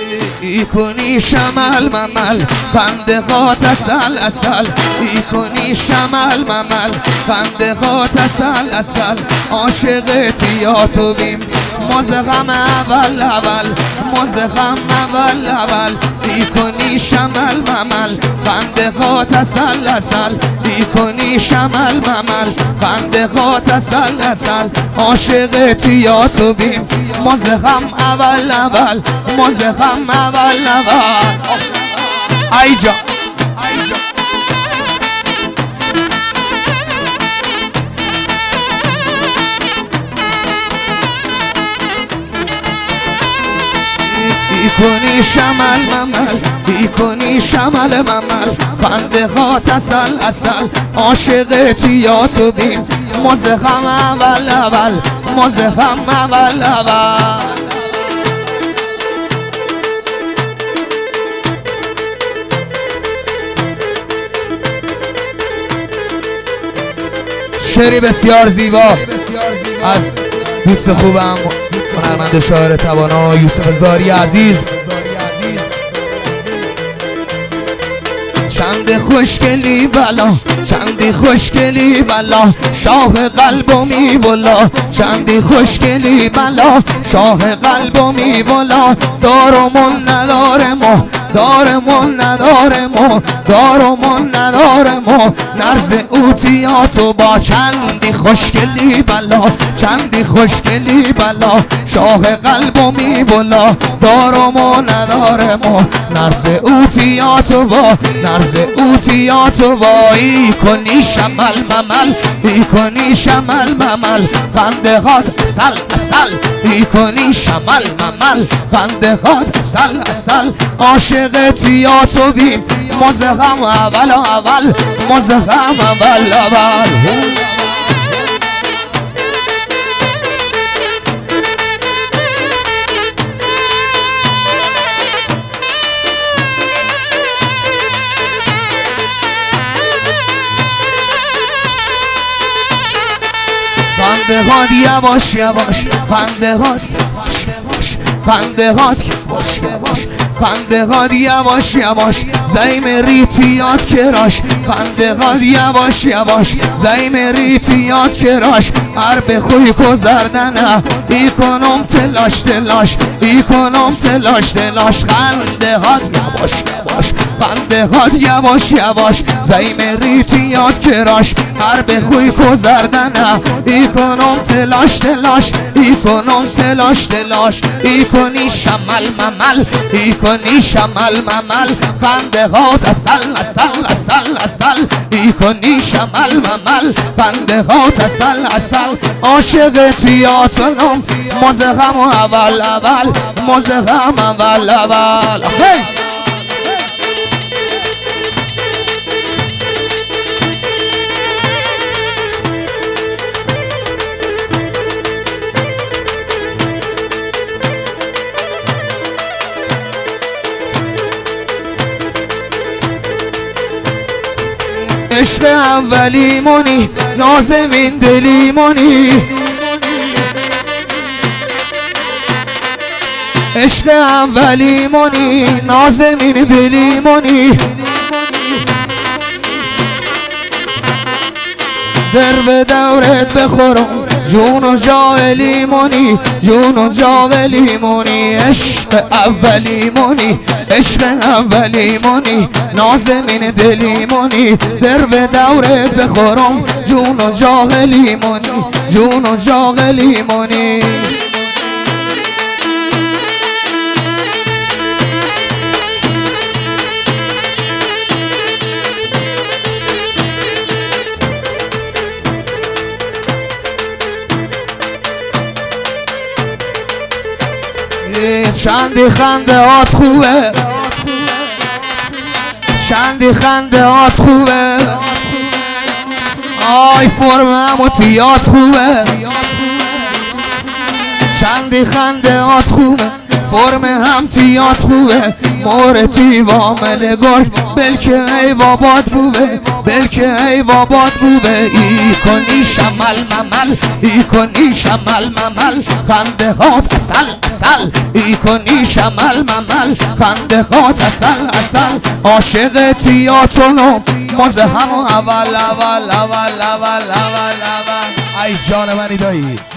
ای کنی شمل ممل خندقات اصل اصل، ای کنی شمل ممل خندقات اصل اصل. عاشقت یا تو بیم مزغم اول اول، مزغم اول اول. ای کنی شمل ممل خندقات اصل اصل، ای کنی شمل ممل خندقات اصل اصل. عاشقت یا تو بیم مزغم اول اول، مزغم اول اول. ای جا ای کنی شمل ممل، ای کنی شمل ممل خندقات اصل اصل. عاشقت یا تو بیم مزغم اول اول، مزغم اول اول. شعری بسیار زیبا از دوست خوبم هنرمند شاعر توانا یوسف زاری عزیز. چند خوشگلی بلا، چندی خوشگلی بلا شاه قلبو میبلا، چندی خوشگلی بلا شاه قلبو میبلا. دارمون ندارمو، دارمون ندارمو، دارمون ندارمو. نرز اوتیاتو با چندی خوشگلی بلا، چندی خوشگلی بلا شاه قلبو میبلا. دارمو ندارمو نرز اوتیاتو با، نرز اوتیاتو با. ای کنی شمل ممل، ای کنی شمل ممل خندقات اصل اصل، ای کنی شمل ممل خندقات اصل اصل. عاشقت یا تو بیم مزغم اول اول، مزغم اول اول. خندقات یواش یواش، خندقات یواش یواش، خندقات یواش یواش، خندقات یواش یواش. زیم ریتیات کراش، خندقات یواش یواش، زیم ریتیات کراش. هر به خوی گذردنه ای کنم تلاش تلاش، ای کنم تلاش تلاش. خندقات یواش یواش، خندقات یواش یواش، زیم ریتیات کراش. هر به خوی گذردنه ای کنم تلاش تلاش، ای کنم تلاش تلاش. ای کنی شمل ممل، ای کنی شمل ممل خندقات اصل اصل اصل اصل. ای کنی شمل ممل خندقات اصل اصل. عاشقت یا تو مزغم اول اول، مزغم اول اول. عشق اولیمونی نازمین دلیمونی، عشق اولیمونی نازمین دلیمونی. در به دورت بخورم جون و جاغلیمونی، جون و جاغلیمونی. عشق اولیمونی، عشق اولیمونی نازمین دلیمونی. در به دورت بخورم جون و جاغلیمونی، جون و جاغلیمونی. چندی خندهات خوبه، چندی خندهات خوبه. آی فرمم و تیات خوبه، چندی خندهات خوبه. فرم هم تیات خوبه مورتی وامل گرگ بلکه ای واباد بوبه بلکه ای واباد بوبه ای کنی شمل ممل ای کنی شمل ممل خنده هات اصل اصل ای کنی شمل ممل خنده هات اصل اصل عاشق تیاتونو مزه همو اول اول اول اول اول اول ای جان منی دایی